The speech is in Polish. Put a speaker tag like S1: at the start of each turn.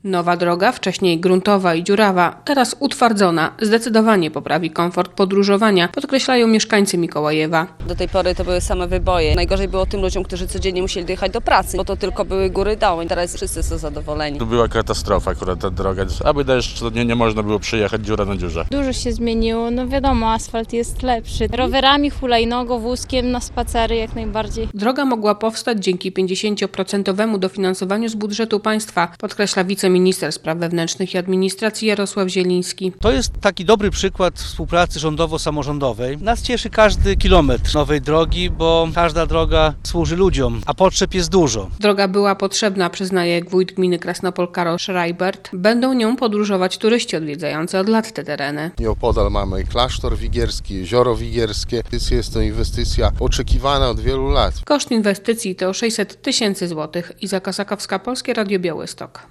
S1: Nowa droga, wcześniej gruntowa i dziurawa, teraz utwardzona, zdecydowanie poprawi komfort podróżowania, podkreślają mieszkańcy Mikołajewa.
S2: Do tej pory to były same wyboje. Najgorzej było tym ludziom, którzy codziennie musieli dojechać do pracy, bo to tylko były góry doły. Teraz wszyscy są zadowoleni.
S3: To była katastrofa akurat ta droga. Aby deszcz, to nie można było przyjechać dziura na dziurze.
S4: Dużo się zmieniło, no wiadomo, asfalt jest lepszy. Rowerami, hulajnogą, wózkiem na spacery jak najbardziej.
S1: Droga mogła powstać dzięki 50% dofinansowaniu z budżetu państwa, podkreśla wiceminister spraw wewnętrznych i administracji Jarosław Zieliński.
S5: To jest taki dobry przykład współpracy rządowo-samorządowej. Nas cieszy każdy kilometr nowej drogi, bo każda droga służy ludziom, a potrzeb jest dużo.
S1: Droga była potrzebna, przyznaje wójt gminy Krasnopol Karol Schreibert. Będą nią podróżować turyści odwiedzający od lat te tereny.
S6: Nieopodal mamy klasztor wigierski, jezioro wigierskie. Jest to inwestycja oczekiwana od wielu lat.
S1: Koszt inwestycji to 600 000 złotych. Iza Kosakowska, Polskie Radio Białystok.